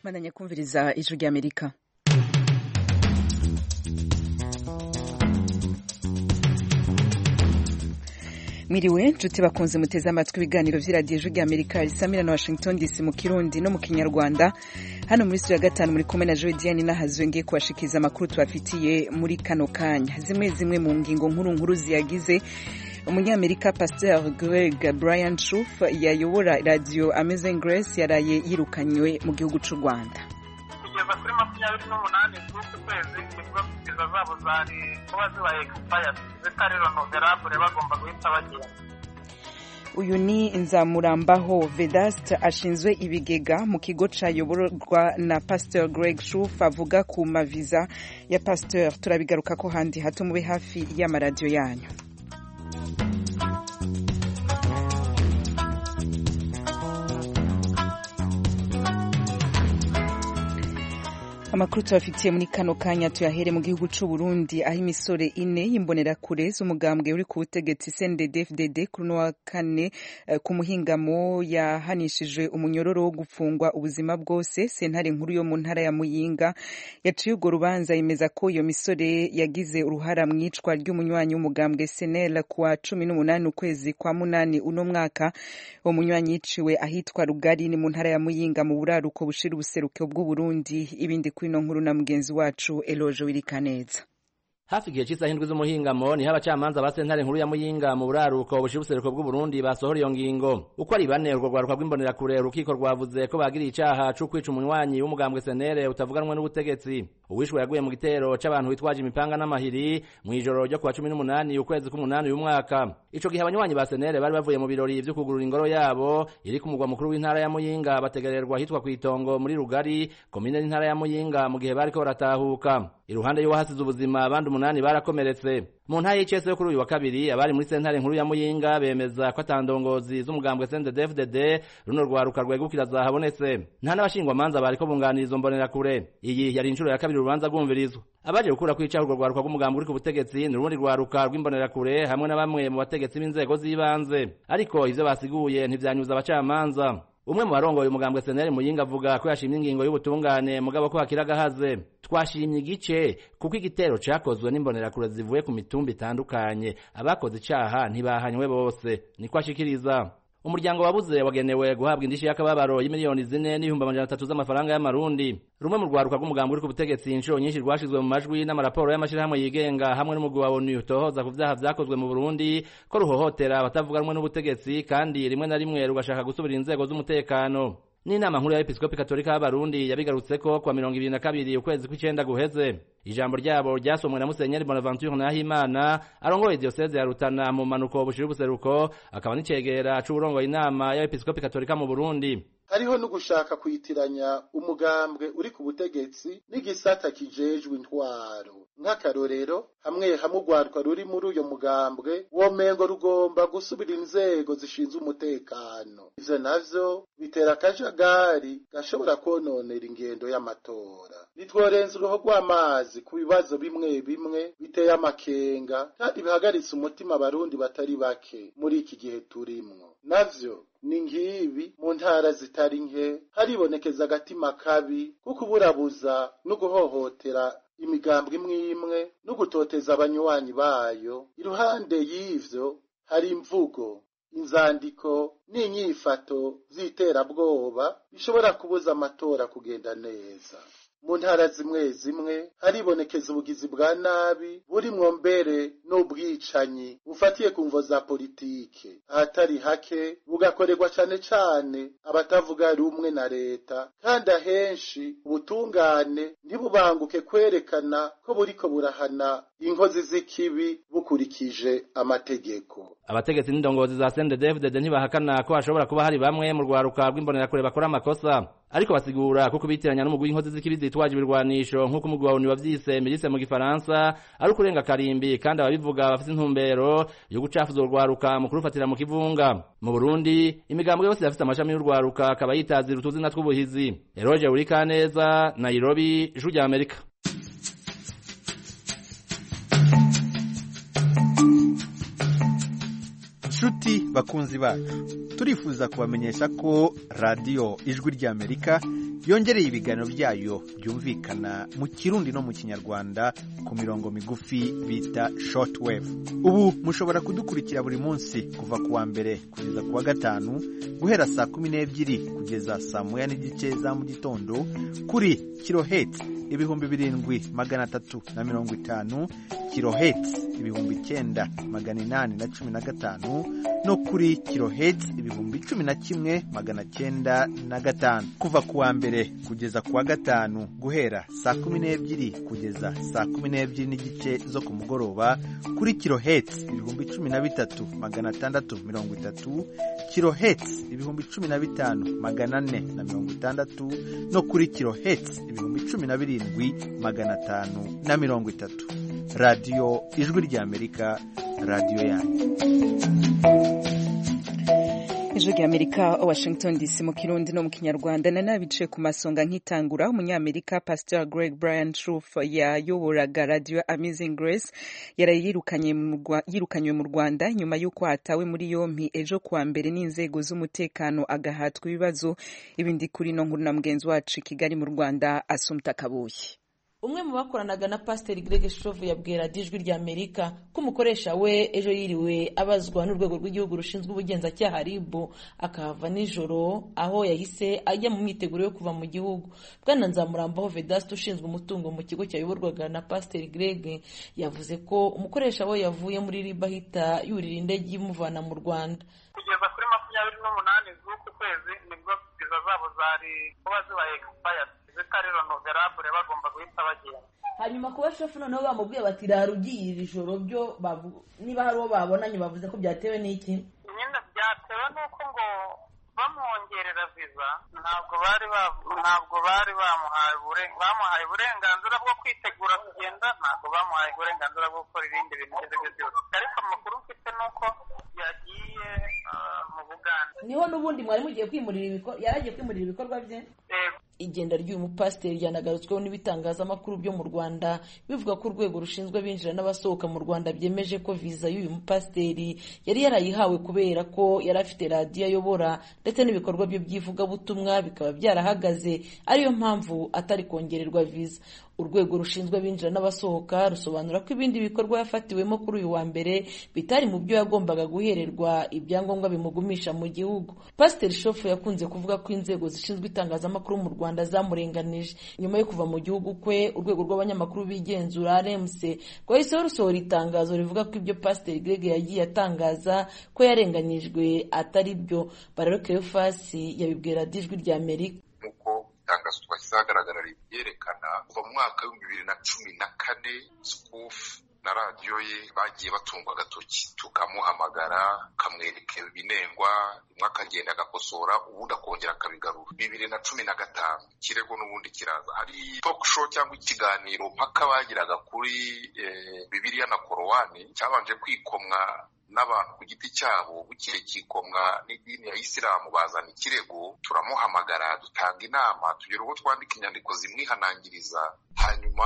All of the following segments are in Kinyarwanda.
bandanya kumviriza ijwi ry'Amerika. Miriwe nshuti bakunze muteze amatwi ibiganiro vy'iradiyo ijwi ry'Amerika risamira na Washington DC mu Kirundi no mu Kinyarwanda. Hano muri studio ya gatanu muri kumwe na Joy Diane nahazwe ngiye kubashikiriza amakuru tubafitiye muri kano kanya. Zimwe mu ngingo nkuru ziyagize: Umunyamerika Pasteur Greg Brian Schuff yayobora radio Amazing Grace yaraye yirukanywe mu gihugu c'u Rwanda. Kugeza kuri 28 z'uku kwezi nibwo viza zabo zari kuba zibaye expired zitari renoverable bagomba guhita bagenda. Uyu ni Nzamurambaho Vedaste ashinzwe ibigega mu kigo cayoborwa na Pasteur Greg Schuff avuga ku maviza ya Pasteur. Turabigaruka ko handi hato mube hafi y'amaradiyo yanyu. Amakuru tubafitiye muri kano kanya tuyahere mu gihugu c'u Burundi aho imisore ine y'imbonerakure z'umugambwe uri ku butegetsi CNDD-FDD kuri wa kane ku muhingamo yahanishijwe umunyororo wo gufungwa ubuzima bwose. Sentare nkuru yo mu ntara ya Muyinga yaciye urwo rubanza yemeza ko iyo misore yagize uruhara mwicwa ry'umunywanyi w'umugambwe SNL kuwa 18 ukwezi kwa munani uno mwaka. Uwo munywanyi yiciwe ahitwa Rugari ni mu ntara ya Muyinga mu buraruko bushira ubuseruko bw'u Burundi. Ibindi kwino nkuru na mugenzi wacu Eloge Wirikaneza. Hafi igihe cy'isaha indwi z'umuhingamo niho abacamanza ba sentare nkuru ya Muyinga mu buraruko bushira ubuseruko bw'u Burundi basohora iyo ngingo. Uko ari bane urwo rwaruka rw'imbonerakure urukiko rwavuze ko bagiriye icaha cyo kwica umunywanyi w'umugambwe SNL utavuganwe n'ubutegetsi. Uwishwe yaguye mu gitero c'abantu bitwaje imipanga n'amahiri mu ijoro ryo kuwa 18 ukwezi k'umunani uyu mwaka. Ico gihe abanywanyi ba SNL bari bavuye mu birori vyo kugurura ingoro yabo iri ku mugwa mukuru w'intara ya Muyinga bategererwa hitwa kwitongo muri Rugari komine y'intara ya Muyinga mu gihe bariko baratahuka. Iruhande y'uwahasize ubuzima abandi 8 barakomeretse. Mu ntara y'icese yo kuri uyu wa kabiri abari muri sentare nkuru ya Muyinga bemeza ko atandongozi z'umugambwe CNDD-FDD runo rwaruka rwegukira zahabonetse. Nta n'abashingwa manza bariko bunganiriza mbonerakure. Iyi yari incuro ya kabiri urubanza rwumvirizwa. Abaje gukura kwica urwo rwaruka rw'umugambwe uri ku butegetsi ni urundi rwaruka rw'imbonerakure hamwe na bamwe mu bategetsi b'inzego z'ibanze. Ariko ivyo basiguye ntivyanyuza abacamanza. Umwe mu barongoye umugambwe SNL Muyinga avuga ko yashimye ingingo y'ubutungane mugabo ko hakiragahaze. Twashimye igice kuko igitero cakozwe n'imbonerakure zivuye ku mitumba itandukanye. Abakoze icaha ntibahanywe bose. Niko ashikiriza. Umuryango wabuze wagenewe guhabwa indishi y'akababaro y'imiliyoni 4,300 z'amafaranga y'amarundi. Rumwe mu rwaruka rw'umugambwe uri ku butegetsi inshuro nyinshi rwashizwe mu majwi n'amaraporo y'amashirahamwe yigenga hamwe n'umugwi wa ONU utohoza ku vyaha vyakozwe mu Burundi ko ruhohotera abatavuganwe n'ubutegetsi kandi rimwe na rimwe rugashaka gusubira inzego z'umutekano. N'inama nkuru ya Episkopi Katolika y'Abarundi yabigarutseko kwa 22 ukwezi kw'icenda guheze. Ijambo ryabo ryasomwe na Musenyeri Bonaventure Nahimana arongoye diocese ya Rutana mu manuko bushira ubuseruko akaba n'icegera c'uburongoye inama ya Episkopi Katolika mu Burundi. Hariho no gushaka kwitiranya umugambwe uri ku butegetsi n'igisata kijejwe intwaro. Nk'akarorero hamwe urwaruka ruri muri uyo mugambwe womengo rugomba gusubira inzego zishinzwe umutekano. Ivyo navyo bitera akajagari gashobora kononera ingendo y'amatora. Nitworenza uruho rw'amazi ku bibazo bimwe biteye amakenga kandi bihagaritse umutima abarundi batari bake muri iki gihe turimwo. Navyo ni ngibi mu ntara zitari nke haribonekeza agatima kabi kuko uburabuza no guhohotera imigambwe imwe no gutoteza abanywanyi bayo. Iruhande y'ivyo hari imvugo, inzandiko n'inyifato z'iterabwoba bishobora kubuza amatora kugenda neza. Mu ntara zimwe haribonekeza ubugizi bwa nabi burimwo mbere n'ubwicanyi bufatiye ku mvo za politike. Ahatari hake bugakorerwa cane abatavuga rumwe na leta kandi ahenshi ubutungane ntibubanguke kwerekana ko buriko burahana inkozi z'ikibi bukurikije amategeko. Abategetsi n'indongozi za CNDD-FDD ntibahakana ko hashobora kuba hari bamwe mu rwaruka rw'imbonerakure bakora amakosa, ariko basigura ko kubitiranya n'umugwi w'inkozi z'ikibi zitwaje ibirwanisho nk'uko umugwi wa ONU wavyise milice mu gifaransa ari ukurenga karimbi kandi ababivuga bafite intumbero yo gucafuza urwaruka mu kurufatira mu kivunga. Mu Burundi imigambwe yose yafite amashami y'urwaruka akaba yitazira utuzina tw'ubuhizi. Eloge Wirikaneza, Nairobi, Ijwi ry'Amerika. nshuti bakunzi bacu, turifuza kubamenyesha ko radiyo ijwi ry'Amerika yongereye ibiganiro byayo byumvikana mu Kirundi no mu Kinyarwanda ku mirongo migufi bita shortwave. Ubu mushobora kudukurikira buri munsi kuva ku wa mbere kugeza ku wa gatanu guhera saa 12 kugeza saa 1:30 za mu gitondo kuri kilohertz 7,350, kilohertz 9,815 no kuri kilohertz 11,905 kuva ku wa mbere kugeza ku wa gatanu guhera saa 12 kugeza saa 12:30 zo ku mugoroba kuri kilohertz 13,630, kilohertz 15,460 no kuri kilohertz 17,530. Radio Ijwi ry'Amerika, radio yanyu. Ijwi ry'Amerika, Washington DC, mu Kirundi no mu Kinyarwanda. Nanabice ku masonga nkitangura, umunyamerika Pastor Greg Brian Truth yayoboraga Radio Amazing Grace yirukanywe mu Rwanda nyuma y'uko hatawe muri yompi ejo kuwa mbere n'inzego z'umutekano agahatwa ibibazo. Ibindi kuri no nkuru na mugenzi wacu Kigali mu Rwanda, Assumpta Kabuye. Umwe mu bakoranaga na Pastor Greg Truth yabwira Ijwi ry'Amerika ko umukoresha we ejo yiriwe abazwa n'urwego rw'igihugu rushinzwe ubugenzacyaha RIB akahava nijoro, aho yahise ajya mu myiteguro yo kuva mu gihugu. Bwana Nzamurambaho Vedaste ushinzwe umutungo mu kigo cyayoborwaga na Pastor Greg yavuze ko umukoresha we yavuye muri RIB ahita yurira indege imuvana mu Rwanda. Kugeza kuri 28 z'uku kwezi nibwo viza zabo zari kuba zibaye expired, zitari renoverable, bagomba guhita bagenda. Hanyuma kuba chef noneho bamubwiye bati rarugiye iri joro byo niba hari uwo babonanye bavuze ko byatewe n'iki? Nyine byatewe nuko ngo bamwongerera viza ntabwo bari bamuhaye uburenganzira bwo kwitegura kugenda, ntabwo bamuhaye uburenganzira bwo gukora ibindi bintu byose. Ariko amakuru mfite nuko yagiye mu Buganda. Niho n'ubundi mwari mugiye kwimurira yaragiye kwimurira ibikorwa bye. Igenda ry'uyu mupasiteri ryanagarutsweho n'ibitangazamakuru byo mu Rwanda bivuga ko urwego rushinzwe abinjira n'abasohoka mu Rwanda byemeje ko viza y'uyu mupasiteri yari yarayihawe kubera ko yari afite radiyo ayobora ndetse n'ibikorwa bye by'ivugabutumwa bikaba byarahagaze, ariyo mpamvu atari kongererwa viza. Urwego rushinzwe abinjira n'abasohoka rusobanura ko ibindi bikorwa yafatiwemo kuri uyu wa mbere bitari mu byo yagombaga guhererwa ibyangombwa bimugumisha mu gihugu. Pastor Shofu yakunze kuvuga ko inzego zishinzwe itangazamakuru mu Rwanda zamurenganije. Nyuma yo kuva mu gihugu kwe, urwego rw'abanyamakuru bigenzura RMC rwahise rusohora itangazo rivuga ko ibyo Pastor Greg yagiye atangaza ko yarenganyijwe atari byo. Bararoke Yofasi yabibwira Ijwi ry'Amerika. Itangazo twakizagaragara ryerekana kuva mu mwaka wa 2014 Skuf na radio ye bagiye batungwa agatoki, tukamuhamagara kamwereka ibinengwa, mwakagenda agakosora, ubundi akongera akabigarura. 2015 kirego n'ubundi kiraza, hari talk show cyangwa ikiganiro mpaka bagiraga kuri Bibiliya na Korowani cyabanje kwikomwa n'abantu ku giti cyabo, bukire kikomwa n'idini ya Isilamu, bazana ikirego, turamuhamagara, dutanga inama, tugera ubwo twandika inyandiko zimwihanangiriza. Hanyuma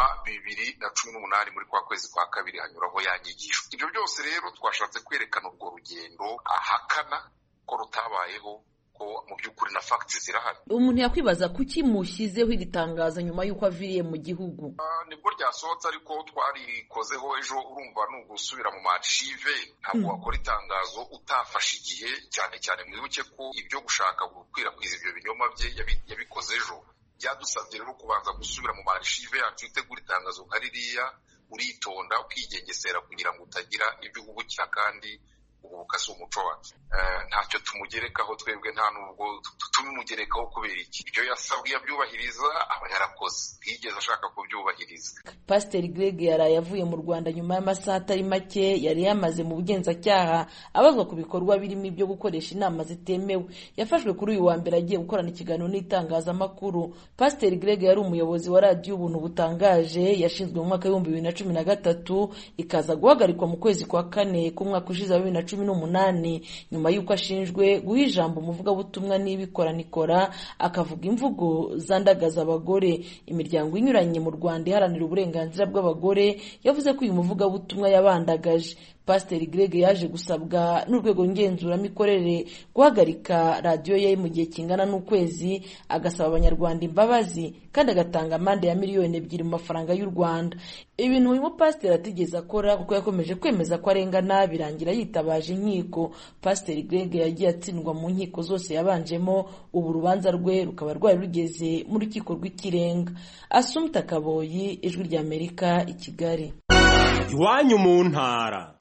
2018 muri kwa kwezi kwa kabiri hanyuraho yanyigisho. Ibyo byose rero twashatse kwerekana urwo rugendo ahakana ko rutabayeho, ko mu by'ukuri na facts zirahari. Umuntu yakwibaza kuki mushyizeho iri tangazo nyuma y'uko aviriye mu gihugu? Nibwo ryasohotse, ariko twarikozeho ejo. Urumva n'ugusubira mu archive, ntabwo wakora itangazo utafashe igihe, cyane cyane mwibuke ko ibyo gushaka gukwirakwiza ibyo binyoma bye yabikoze ejo. Byadusabye rero kubanza gusubira mu archive yacu, utegura itangazo nka ririya, uritonda ukigengesera kugira ngo utagira ibyo uhubukira, kandi ubuka si umuco wacu. Ntacyo tumugerekaho twebwe, nta nubwo tumugerekaho kubera iki. Ibyo yasabwe yabyubahiriza, aba yarakoze, yigeze ashaka kubyubahiriza. Pastor Greg yaraye avuye mu Rwanda nyuma y'amasaha atari make yari yamaze mu bugenzacyaha abazwa ku bikorwa birimo ibyo gukoresha inama zitemewe. Yafashwe kuri uyu wa mbere agiye gukorana ikiganiro n'itangazamakuru. Pastor Greg yari umuyobozi wa Radio Ubuntu butangaje, yashinzwe mu mwaka wa 2013 ikaza guhagarikwa mu kwezi kwa kane k'umwaka ushize wa 2018 nyuma y'uko ashinjwe guha ijambo umuvugabutumwa n'ibikoranikora akavuga imvugo zandagaza abagore. Imiryango inyuranye mu Rwanda iharanira uburenganzira bw'abagore yavuze ko uyu muvugabutumwa yabandagaje. Pasiteri Greg yaje gusabwa n'urwego ngenzuramikorere guhagarika radiyo ye mu gihe kingana n'ukwezi, agasaba abanyarwanda imbabazi kandi agatanga amande ya miliyoni 2 mu mafaranga y'u Rwanda. Ibintu uyu mupasiteri atigeze akora kuko yakomeje kwemeza ko arengana, birangira yitabaje inkiko. Pasiteri Greg yagiye atsindwa mu nkiko zose yabanjemo, ubu urubanza rwe rukaba rwari rugeze mu rukiko rw'ikirenga. Assumpta Kaboyi, Ijwi ry'Amerika, i Kigali. Iwanyu mu ntara.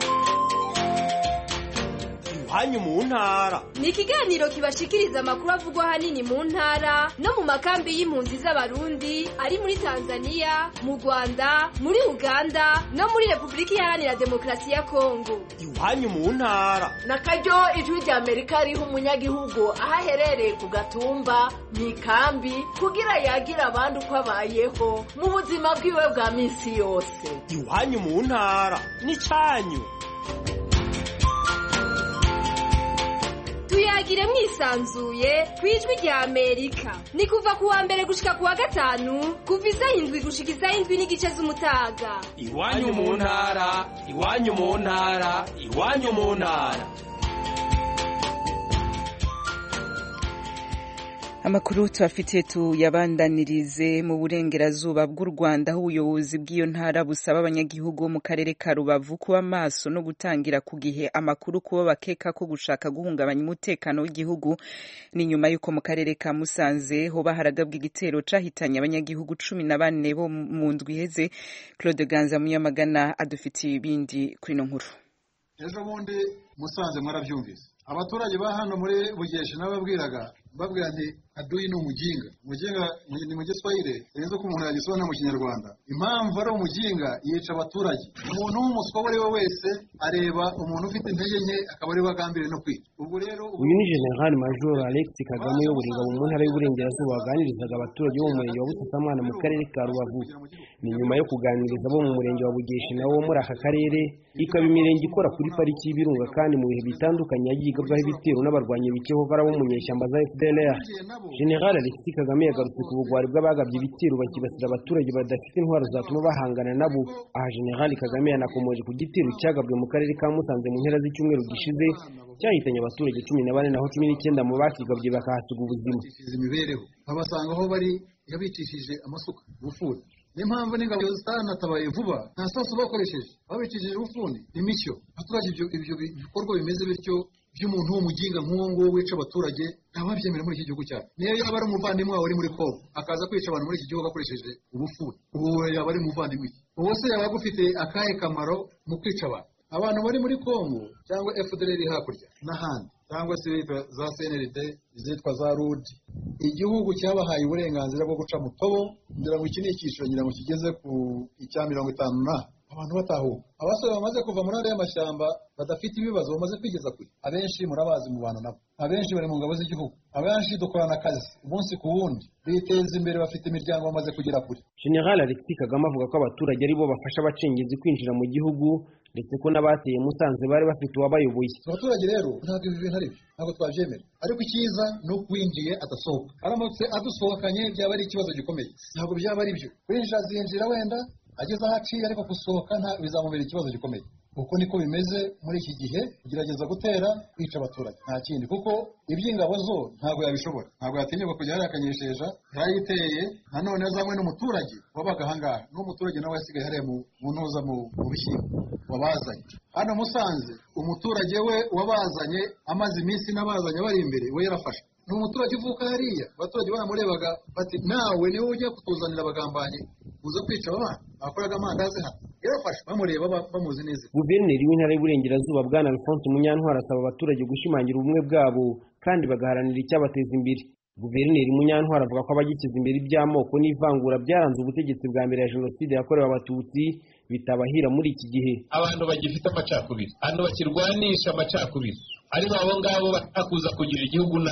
Iwanyu mu ntara ni ikiganiro kibashikiriza amakuru avugwa hanini mu ntara no mu makambi y'impunzi z'abarundi ari muri Tanzania, mu Rwanda, muri Uganda no muri Repubulika Iharanira Demokarasi ya Kongo. Iwanyu mu ntara nakaryo Ijwi ry'Amerika riha umunyagihugu aho aherereye ku gatumba mu ikambi kugira yagira abandi uko abayeho mu buzima bwiwe bwa minsi yose. Iwanyu mu ntara ni cyanyu. Tuyagire mwisanzuye ku Ijwi ry'Amerika. Ni kuva ku wa mbere gushika ku wa gatanu, kuva 7 gushika 7:30 z'umutaga. Iwanyu mu ntara, iwanyu mu ntara, iwanyu mu ntara. Amakuru tuafitiye tuyabandanirize mu burengerazuba bw'u Rwanda, aho ubuyobozi bw'iyo ntara busaba abanyagihugu mu karere ka Rubavu kuba maso no gutangira ku gihe amakuru kuba bakeka ko gushaka guhungabanya umutekano w'igihugu. Ni nyuma yuko mu karere ka Musanze hoba haragabwa igitero cahitanye abanyagihugu 14 bo mu ndwi iheze. Claude Ganza Munyamagana adufitiye ibindi kuri no nkuru. Ejo bundi Musanze mwaravyumvise, abaturage ba hano muri Bugeshe nababwiraga nti adui ni umujinga ni mu Giswahili, renzo ko umuntu yagisobanura mu Kinyarwanda. Impamvu ari umujinga yica abaturage. Umuntu w'umuswa we wese areba umuntu ufite intege nke akaba ari bagambire no kwica. Ubwo rero uyu ni General Major Alex Kagame uyobora mu ntara y'Uburengerazuba waganirizaga abaturage bo mu murenge wa Busasamana mu karere ka Rubavu. Ni nyuma yo kuganiriza bo mu murenge wa Bugeshe nawo muri aka karere, ikaba imirenge ikora kuri pariki y'Ibirunga kandi mu bihe bitandukanye yagigabwaho ibitero n'abarwanya b'Ikihova bo mu nyeshyamba za FDLR. General Alex Kagame yagarutse ku bugwari bw'abagabye ibitero bakibasira abaturage badafite intwaro zatuma bahangana nabo. Aha General Kagame yanakomoje ku gitero cyagabwe mu karere ka Musanze mu mpera z'icyumweru gishize cyahitanye abaturage 14 naho 19 mu bakigabye bakahasiga ubuzima. Imibereho abasanga aho bari yabicishije amasuka ubufuni. N'impamvu n'ingabo zitanatabaye vuba nta sasu bakoresheje, babicishije ubufuni n'imishyo. Abaturage ibyo bikorwa bimeze bityo by'umuntu w'umuginga nk'uwo ngo wica abaturage ntababyemera muri iki gihugu cyacu. Niyo yaba ari umuvandimwe wawe uri muri Kongo akaza kwica abantu muri iki gihugu bakoresheje ubufuni, uwo yaba ari umuvandimwe. Uwo se yaba agufite akahe kamaro mu kwica abantu bari muri Kongo cyangwa FDLR hakurya n'ahandi cyangwa se za CNRD izitwa za RUD. Igihugu cyabahaye uburenganzira bwo guca mutobo, ngira ngo iki ni icyiciro ngira ngo kigeze ku icya 50 na abantu batahuka. Abasore bamaze kuva muri aya mashyamba badafite ibibazo bamaze kwigeza kuri. Abenshi murabazi mu bana nabo, abenshi bari mu ngabo z'igihugu, abenshi dukorana akazi umunsi ku wundi, biteza imbere, bafite imiryango bamaze kugera kuri. General Alex Kagame avuga ko abaturage ari bo bafasha abacengezi kwinjira mu gihugu ndetse ko n'abateye Musanze bari bafite uwabayoboye. Abaturage rero ntabwo ibi bintu ari byo, ntabwo twabyemera. Ariko icyiza no kwinjiye adasohoka, aramutse adusohokanye byaba ari ikibazo gikomeye. Ntabwo byaba ari byo, kwinjira zinjira wenda ageze ahaciye, ariko gusohoka bizamubera ikibazo gikomeye. Uko niko bimeze muri iki gihe, kugerageza gutera kwica abaturage nta kindi, kuko iby'ingabo zo ntabwo yabishobora, ntabwo yatinyuka kujya yakanyesheje yayiteye. Nanone azamwe n'umuturage wabaga ahangaha n'umuturage nawe yasigaye hariya mu ntuza mu bishyimbo wabazanye hano Musanze. Umuturage we wabazanye amaze iminsi n'abazanye bari imbere we yarafashe. Ni umuturage uvuka hariya, abaturage baramurebaga bati nawe niwe ujya kutuzanira abagambanyi uza kwica abana bakoraga amandazi hano. Yarafashe bamureba bamuzi neza. Guverineri w'intara y'Uburengerazuba Bwana Alphonse Munyantwari asaba abaturage gushimangira ubumwe bwabo kandi bagaharanira icyabateza imbere. Guverineri Munyantwari avuga ko abagikiza imbere iby'amoko n'ivangura byaranze ubutegetsi bwa mbere ya Jenoside yakorewe Abatutsi bitabahira muri iki gihe. Abantu bagifite amacakubiri, abantu bakirwanisha amacakubiri, ari abo ngabo batakuza kugira igihugu nabi,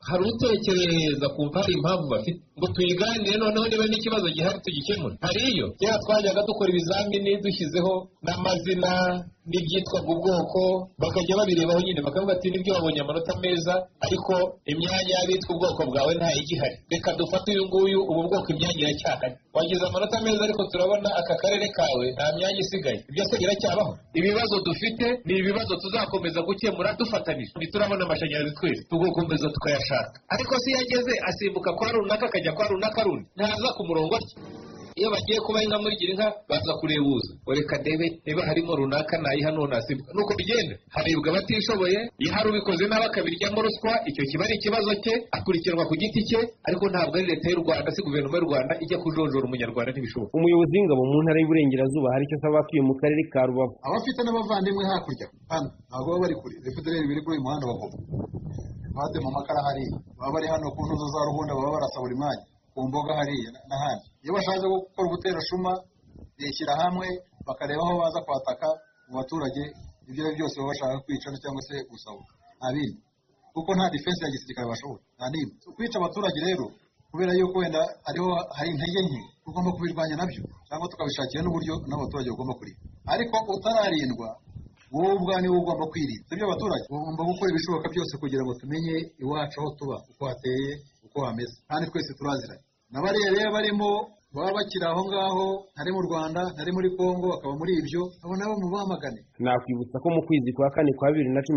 hari utekereza kumva hari impamvu bafite ngo tuyiganire noneho niba n'ikibazo gihari tugikemure. hariyo kera twajyaga dukora ibizamini dushyizeho n'amazina n'ibyitwaga ubwoko bakajya babirebaho nyine bakavuga ati nibyo wabonye amanota meza ariko imyanya y'abitwa ubwoko bwawe nta igihari, reka dufate uyu nguyu ubu bwoko imyanya iracyahari. wagize amanota meza ariko turabona aka karere kawe nta myanya isigaye, ibyo se biracyabaho? ibibazo dufite ni ibibazo tuzakomeza gukemura dufatanije. ntiturabona amashanyarazi twese tugakomeza tukayashaka, ariko si yageze asimbuka kwa runaka akajya kwa runaka rundi ntaza ku murongo atyo. iyo bagiye kuba inka muri gira inka baza kurebuza reka debe niba harimo runaka nayiha none asimbuka, nuko bigenda. harebwa abatishoboye, iyo hari ubikoze nawe akabiryamo ruswa, icyo kiba ari ikibazo cye, akurikiranwa ku giti cye, ariko ntabwo ari leta y'u Rwanda, si guverinoma y'u Rwanda ijya kujonjora umunyarwanda, ntibishoboka. umuyobozi w'ingabo mu ntara y'Iburengerazuba hari icyo asaba abatuye mu karere ka Rubavu. abafite n'abavandimwe hakurya hano ntabwo baba bari kure, FDLR biri kuri uyu muhanda wa Goma, bade mu makara hariya, baba bari hano ku ntuzo za Ruhunda, baba barasa buri mwanya ku mboga hariya n'ahandi. iyo bashaje gukora ubuterashuma bishyira hamwe bakareba aho baza kwataka mu baturage, ibyo byose baba bashaka kwica cyangwa se gusahura, nta bindi, kuko nta defense ya gisirikare bashobora, nta n'imwe. kwica abaturage rero kubera yuko wenda hari intege nke, tugomba kubirwanya nabyo cyangwa tukabishakira n'uburyo n'abaturage bagomba kurira, ariko utararindwa wowe ubwanyu ugomba kwirinda. ibyo abaturage bagomba gukora ibishoboka byose kugira ngo tumenye iwacu aho tuba, uko hateye, uko hameze, kandi twese turaziranye. n'abariya rero barimo baba bakiri aho ngaho, ntari mu Rwanda, ntari muri Kongo, bakaba muri ibyo, abo nabo mubamagane. nakwibutsa ko mu kwezi kwa kane kwa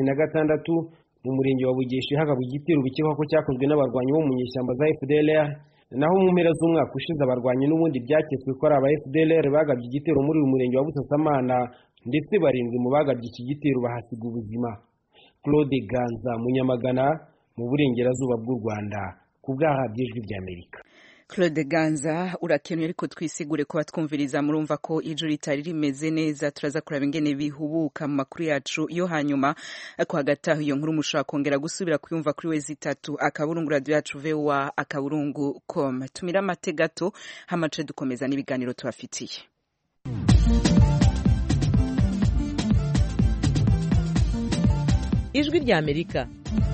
2016 mu murenge wa Bugeshi hagabwe igitero bikekwa ko cyakozwe n'abarwanyi bo mu nyeshyamba za FDLR, naho mu mpera z'umwaka ushize abarwanyi n'ubundi byaketswe ko ari aba FDLR bagabye igitero muri uyu murenge wa Busasamana, ndetse barindwi mu bagabye iki gitero bahasiga ubuzima. Claude Ganza, Munyamagana, mu Burengerazuba bw'u Rwanda, ku bw'ahabwa Ijwi ry'Amerika. Claude Ganza urakenuye, ariko twisigure ko batwumviriza murumva ko ijuru ritari rimeze neza. turaza kuraba ingene bihubuka mu makuru yacu yo hanyuma, ariko hagati aho iyo nkuru mushobora kongera gusubira kuyumva kuri wezi3 akaburungu radio yacu VOA akaburungu.com. tumira amate gato hamace dukomeza n'ibiganiro tubafitiye. Ijwi ry'Amerika.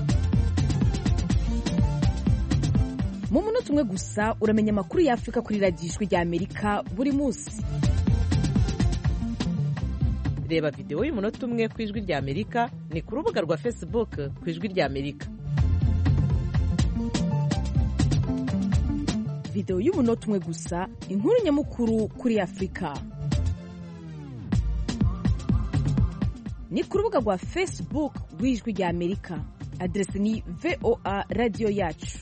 mu munota umwe gusa uramenya amakuru y'Afrika kuri radiyo Ijwi ry'Amerika buri munsi. reba videwo y'umunota umwe ku Ijwi ry'Amerika ni ku rubuga rwa Facebook ku Ijwi ry'Amerika. videwo y'umunota umwe gusa, inkuru nyamukuru kuri Afurika. ni ku rubuga rwa Facebook rw'Ijwi ry'Amerika, adresi ni VOA radiyo yacu.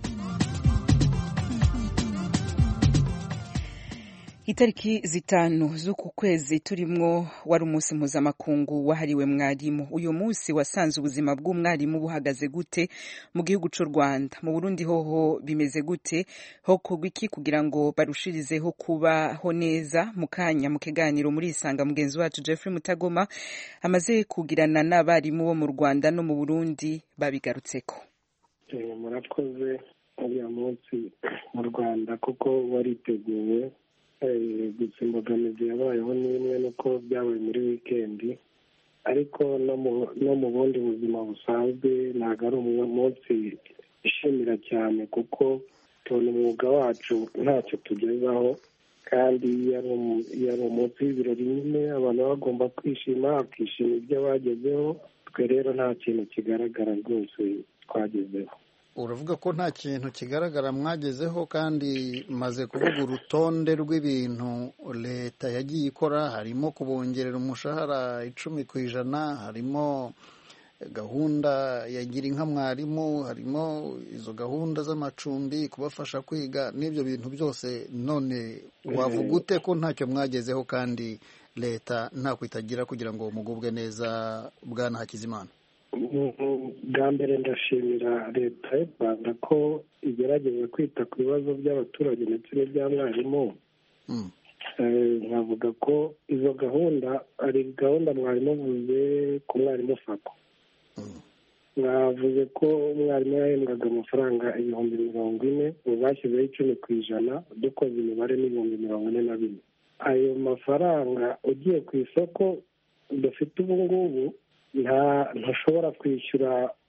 Itariki 5 z'uku kwezi turimwo wari umunsi mpuzamakungu wahariwe mwarimu. uyu munsi wasanze ubuzima bw'umwarimu buhagaze gute mu gihugu cy'u Rwanda? mu Burundi hoho bimeze gute? hokorwa iki kugira ngo barushirizeho kubaho neza? mu kanya mu kiganiro muri Isanga mugenzi wacu Jeffrey Mutagoma amaze kugirana n'abarimu bo mu Rwanda no mu Burundi babigarutseko. murakoze. uyu munsi mu Rwanda kuko wariteguwe, gusa imbogamizi yabayeho n'imwe nuko byabaye muri wikendi, ariko no mu bundi buzima busanzwe ntabwo ari umunsi ishimira cyane, kuko tubona umwuga wacu ntacyo tugezaho, kandi iyo ari umunsi w'ibirori nyine abantu bagomba kwishima, bakishima ibyo bagezeho. twe rero nta kintu kigaragara rwose twagezeho. uravuga ko nta kintu kigaragara mwagezeho, kandi maze kuvuga urutonde rw'ibintu leta yagiye ikora, harimo kubongerera umushahara 10%, harimo gahunda ya gira inka mwarimu, harimo izo gahunda z'amacumbi kubafasha kwiga, n'ibyo bintu byose. none wavuga ute ko ntacyo mwagezeho kandi leta nta kwitagira kugira ngo mugubwe neza? Bwana Hakizimana. bwa mbere ndashimira leta y'u Rwanda ko igerageza kwita ku bibazo by'abaturage ndetse n'ibya mwarimu. nkavuga ko izo gahunda ari gahunda mwarimu avuze ku mwarimu Sako. mwavuze ko umwarimu yahembwaga amafaranga 40,000, ubu bashyizeho 10%, dukoze imibare ni 42,000. ayo mafaranga ugiye ku isoko dufite ubu ngubu ntushobora kwishyura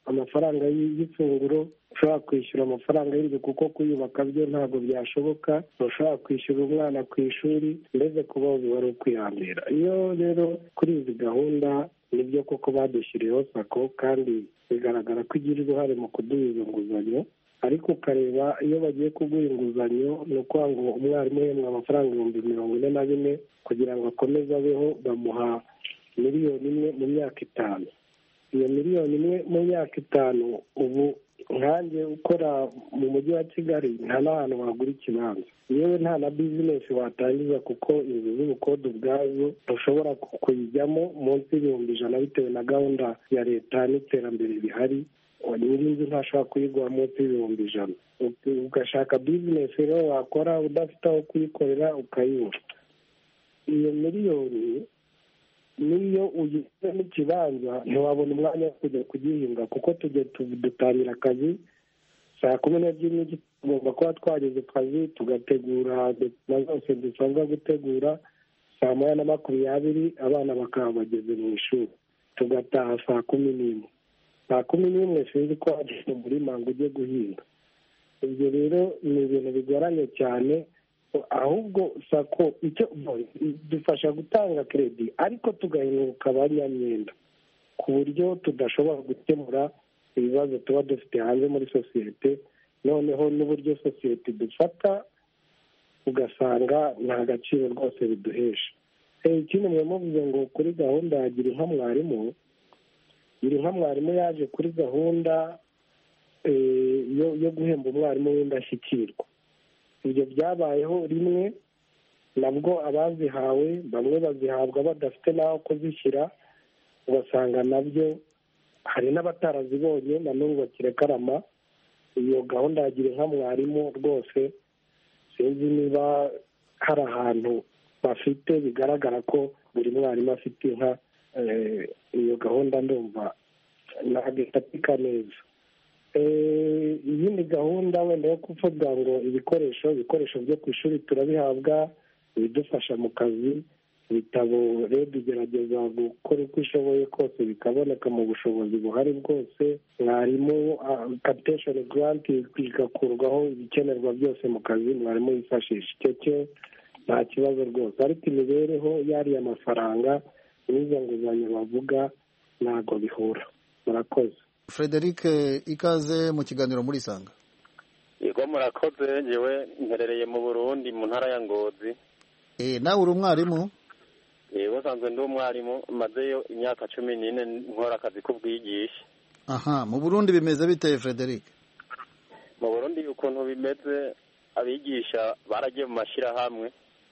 amafaranga y'ifunguro, ushobora kwishyura amafaranga y'inzu kuko kuyubaka byo ntabwo byashoboka, ushobora kwishyura umwana ku ishuri, mbese kuba wari ukwihambira. Iyo rero kuri izi gahunda nibyo koko badushyiriyeho sako kandi bigaragara ko igira uruhare mu kuduha izo nguzanyo, ariko ukareba iyo bagiye kuguha inguzanyo ni ukuvuga ngo umwarimu yemwe amafaranga 44,000 kugira ngo akomeze abeho, bamuha 1,000,000 mu myaka 5. Iyo 1,000,000 mu myaka 5 ubu nkanjye ukora mu mujyi wa Kigali nta n'ahantu wagura ikibanza, yewe nta na bizinesi watangiza kuko inzu z'ubukode ubwazo ntushobora kuyijyamo munsi y'100,000 bitewe na gahunda ya leta n'iterambere rihari. Nyir'inzu ntashobora kuyigura munsi y'100,000. Ugashaka bizinesi rero wakora udafite aho kuyikorera ukayibura. Iyo 1,000,000 niyo ugize n'ikibanza ntiwabona umwanya wo kujya kugihinga kuko tujya dutangira akazi saa 12:00 tugomba kuba twageze kazi tugategura na zose dusabwa gutegura, saa 1:20 abana bakaba bageze mu ishuri, tugataha saa 11. Saa 11 sinzi ko wagiye mu murima ngo ujye guhinga. Ibyo rero ni ibintu bigoranye cyane, ahubwo sako icyo dufasha gutanga kredi ariko tugahinduka abanyamyenda ku buryo tudashobora gukemura ibibazo tuba dufite hanze muri sosiyete, noneho n'uburyo sosiyete dufata ugasanga nta gaciro rwose biduhesha. Ikindi mwe muvuze ngo kuri gahunda ya gira inka mwarimu yaje kuri gahunda yo guhemba umwarimu w'indashyikirwa. Ibyo byabayeho rimwe, nabwo abazihawe bamwe bazihabwa badafite n'aho kuzishyira, ugasanga nabyo hari n'abatarazibonye na n'ubu bakirekarama. Iyo gahunda ya gira inka mwarimu rwose sinzi niba hari ahantu bafite bigaragara ko buri mwarimu afite inka. Iyo gahunda ndumva ntabwo ifatika neza. Iyindi gahunda wenda yo kuvuga ngo ibikoresho byo ku ishuri turabihabwa, ibidufasha mu kazi, ibitabo rero igerageza gukora uko ishoboye kose bikaboneka mu bushobozi buhari bwose. Mwarimu capitation grant igakurwaho ibikenerwa byose mu kazi mwarimu yifashisha, icyo cyo nta kibazo rwose. Ariko imibereho yariye amafaranga n'izo nguzanyo bavuga ntabwo bihura. Murakoze. Frederic, ikaze mu kiganiro muri Sanga. Yego murakoze, njyewe mperereye mu Burundi mu ntara ya Ngozi. Nawe uri umwarimu? Yego nsanzwe ndi umwarimu, mazeyo imyaka 14 nkora akazi k'ubwigisha. Aha, mu Burundi bimeze bite Frederic? Mu Burundi ukuntu bimeze, abigisha baragiye mu mashirahamwe.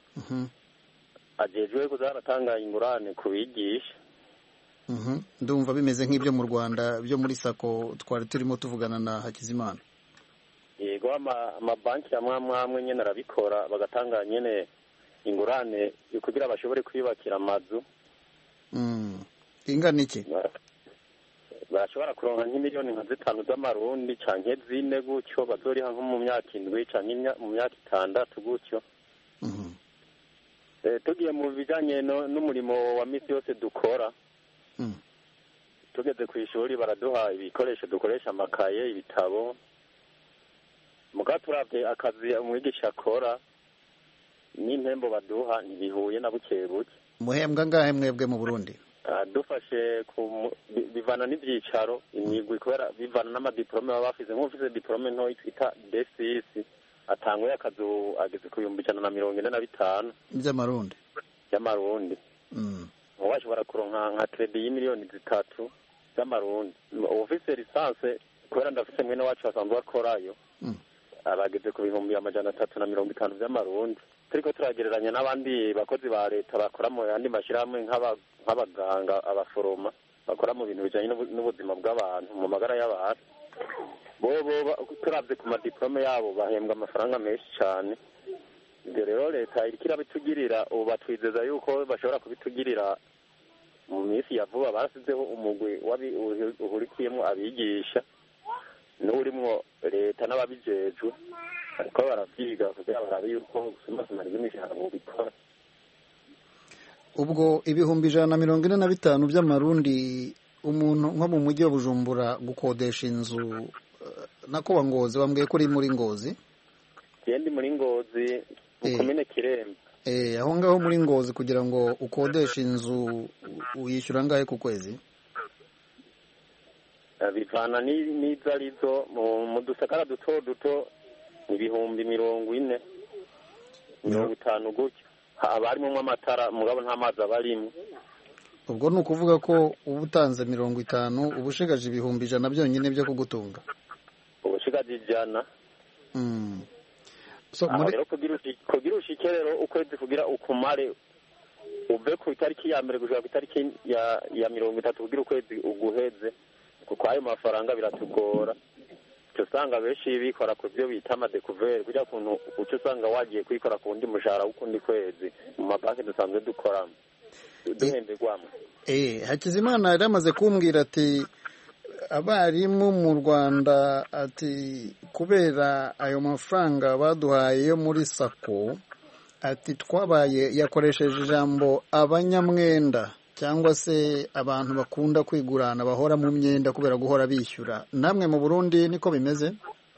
Ajejwe kuzaratanga ingurane ku bigisha. Ndumva bimeze nk'ibyo mu Rwanda byo muri sako twari turimo tuvugana na Hakizimana. Yego amabanki amwe nyene arabikora, bagatanga nyene ingurane kugira bashobore kwiyubakira amazu. Ingana iki? Bashobora kuronka nk'imiliyoni nka 5 z'amarundi canke 4 gutyo, bazoriha nko mu myaka 7 canke mu myaka 6 gutyo. Tugiye mu bijanye n'umurimo wa misi yose dukora, tugeze ku ishuri baraduha ibikoresho dukoresha, amakaye, ibitabo. Muga turavye akazi umwigisha akora n'impembo baduha ntibihuye na buke buke. Muhembwa ngahe mwebwe mu Burundi? Dufashe bivana n'ivyicaro, imigwi kubera bivana n'amadiplome baba bafize. Nk'ufise diplome nto twita D6 atanguye akazu ageze ku 145 by'amarundi. Washobora kuronka nka credit y'imiliyoni 3 z'amarundi. Ufise lisanse kubera ndafise mwene wacu asanzwe akorayo, abageze ku 350 by'amarundi. Turiko turagereranya n'abandi bakozi ba leta bakora mu yandi mashirahamwe nk'abaganga, abaforoma bakora mu bintu bijanye n'ubuzima bw'abantu, mu magara y'abantu. Bo turavye ku madiplome yabo bahembwa amafaranga menshi cyane. Ibyo rero leta iriko irabitugirira, ubu batwizeza yuko bashobora kubitugirira mu minsi ya vuba. Barasizeho umugwi uhurikiyemo abigisha n'urimwo leta n'ababijejwe, ariko baravyiga kugira barabe yuko gusumasumana ry'imishahara bikora. Ubwo 145 by'amarundi umuntu nko mu mujyi wa Bujumbura gukodesha inzu nako wa Ngozi, wambwiye ko uri muri Ngozi? Ndi muri Ngozi mu komine Kiremba. Aho ngaho muri Ngozi kugira ngo ukodeshe inzu uyishyura ngahe ku kwezi? Bivana n'izarizo mu dusakara duto ibihumbi 40 50 gutyo. Abarimo amatara mugabo nta mazi abarimo. Ubwo ni ukuvuga ko uba utanze 50 ubushigaje ibihumbi 100 byonyine byo kugutunga. Ubushigaje 100. So rero kugira ushike rero ukwezi kugira ukumare uve ku itariki ya mbere gushaka ku itariki ya 30 kugira ukwezi uguheze kuko ayo mafaranga biratugora. Usanga benshi bikora ku byo bita amadekuveri kugira kuntu uco usanga wagiye kwikora ku ndi mushahara w'ukundi kwezi mu mabanki dusanzwe dukoramo duhemberwamo. Hakizimana yari amaze kumbwira ati abarimu mu Rwanda ati kubera ayo mafaranga baduhaye yo muri sako ati twabaye yakoresheje ijambo abanyamwenda cyangwa se abantu bakunda kwigurana bahora mu myenda kubera guhora bishyura. Namwe mu Burundi niko bimeze?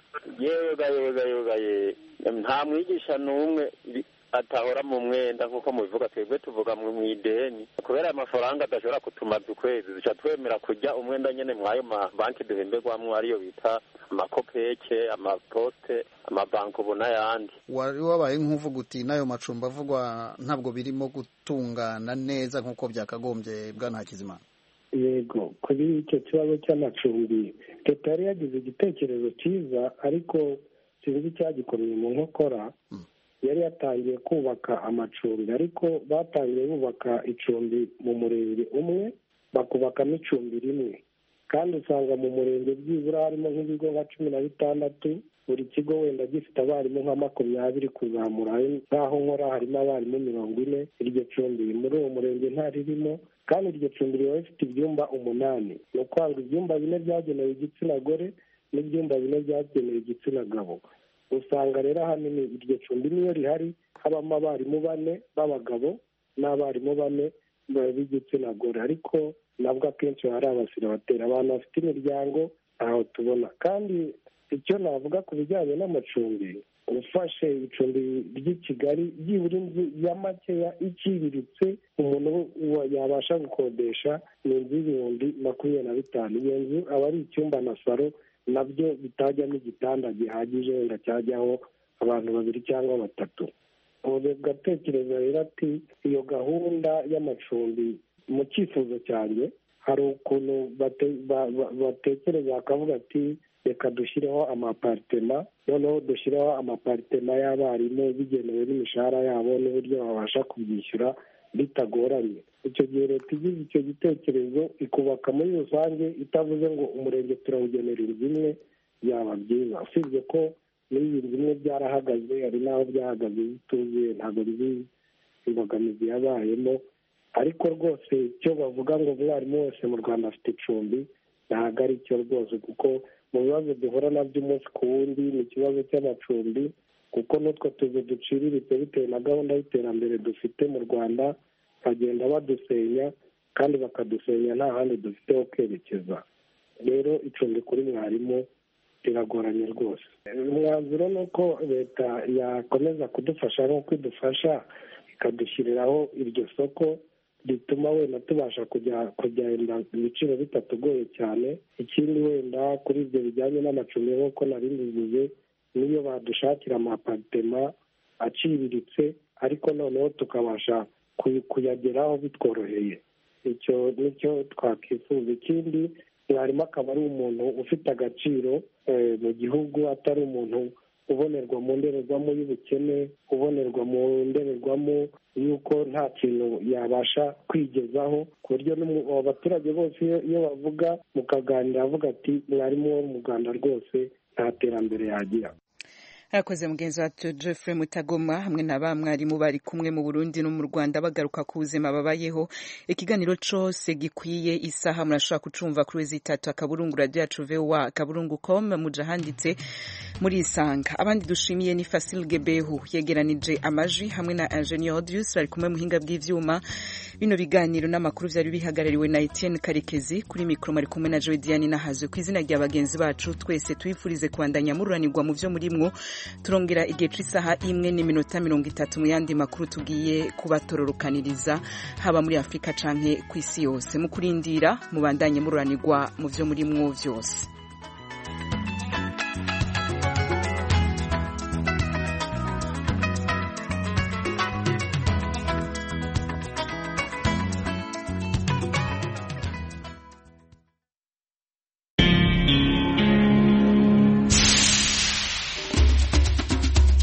Yewe nta mwigisha n'umwe atahora mu mwenda nk'uko mubivuga, twebwe tuvuga mu ideni kubera amafaranga adashobora kutumaza ukwezi duca twemera kujya umwenda nyene mwayo mabanki duhemberwamwo ariyo bita amakopeke, amaposte, amabanki ubu n'ayandi. Wari wabaye nk'uvuga uti n'ayo macumbi avugwa ntabwo birimo gutungana neza nk'uko byakagombye bwana Hakizimana? Yego, kuri icyo kibazo cy'amacumbi leta yari yagize igitekerezo cyiza ariko sinzi icyagikomeye mu nkokora. Yari yatangiye kubaka amacumbi ariko batangiye bubaka icumbi mu murenge umwe bakubakamo icumbi rimwe, kandi usanga mu murenge byibura harimo nk'ibigo nka 16, buri kigo wenda gifite abarimu nka 20 kuzamura. Nk'aho nkora harimo abarimu 40, iryo cumbi muri uwo murenge ntaririmo, kandi iryo cumbi riba rifite ibyumba 8. Ni ukwanga ibyumba 4 byagenewe igitsina gore n'ibyumba 4 byagenewe igitsina gabo. Usanga rero ahanini iryo cumbi niyo rihari habamo abarimu 4 b'abagabo n'abarimu 4 b'igitsina gore, ariko nabwo akenshi hari abasiribateri, abantu bafite imiryango aho tubona. Kandi icyo navuga ku bijyanye n'amacumbi, ufashe icumbi ry'i Kigali byibura inzu ya makeya iciriritse umuntu yabasha gukodesha ni inzu y'ibihumbi 25. Iyo nzu aba ari icyumba na saro, nabyo bitajyamo igitanda gihagije wenda cyajyaho abantu 2 cyangwa 3. ubu gatekereza rero ati iyo gahunda y'amacumbi mu cyifuzo cyanjye hari ukuntu batekereza bakavuga ati reka dushyireho amaparitema, noneho dushyireho amaparitema y'abarimu bigenewe n'imishahara yabo n'uburyo babasha kubyishyura bitagoranye. Icyo gihe leta igize icyo gitekerezo ikubaka muri rusange itavuze ngo umurenge turawugenera inzu imwe, byaba byiza. Usibye ko muri iyi nzu imwe byarahagaze, hari n'aho byahagaze bituzuye, ntabwo nzi imbogamizi yabayemo, ariko rwose icyo bavuga ngo umwarimu wese mu Rwanda afite icumbi ntabwo ari cyo rwose, kuko mu bibazo duhura nabyo umunsi ku wundi ni ikibazo cy'amacumbi, kuko n'utwo tuzu duciriritse bitewe na gahunda y'iterambere dufite mu Rwanda bagenda badusenya, kandi bakadusenya nta handi dufite ho kwerekeza. Rero icumbi kuri mwarimu riragoranye rwose. Umwanzuro ni uko leta yakomeza kudufasha nk'uko idufasha, ikadushyiriraho iryo soko rituma wenda tubasha kugenda ibiciro bitatugoye cyane. Ikindi wenda kuri ibyo bijyanye n'amacumbi nk'uko nari mbivuze, niyo badushakira amaparitema aciriritse ariko noneho tukabasha kuyageraho bitworoheye, icyo nicyo twakwifuza. Ikindi mwarimu akaba ari umuntu ufite agaciro mu gihugu, atari umuntu ubonerwa mu ndorerwamo y'ubukene, ubonerwa mu ndorerwamo y'uko nta kintu yabasha kwigezaho, ku buryo abaturage bose iyo bavuga mukaganira avuga ati mwarimu wo mu Rwanda rwose nta terambere yagira. Yakoze mugenzi wacu Jeffrey Mutagoma hamwe na bamwarimu bari kumwe mu Burundi no mu Rwanda bagaruka ku buzima babayeho. Ikiganiro cose gikwiye isaha murashobora kucumva kuri zitatu akaburungu radio yacu VOA kaburungu.com muja handitse muri isanga. Abandi dushimiye ni Fasil Gebehu yegeranije amaji hamwe na Engineer Audius bari kumwe muhinga bw'ivyuma. Bino biganiro n'amakuru vyari bihagarariwe na Etienne Karekezi kuri mikro mari kumwe na Joy Diane Nahazwe kw'izina rya bagenzi bacu twese twifurize kwandanya mururanirwa mu vyo murimwo. Turongera igihe c'isaha 1:30 mu yandi makuru tugiye kubatororokaniriza haba muri Afrika canke kw'isi yose. Mu kurindira mubandanye mururanirwa mu vyo murimwo vyose.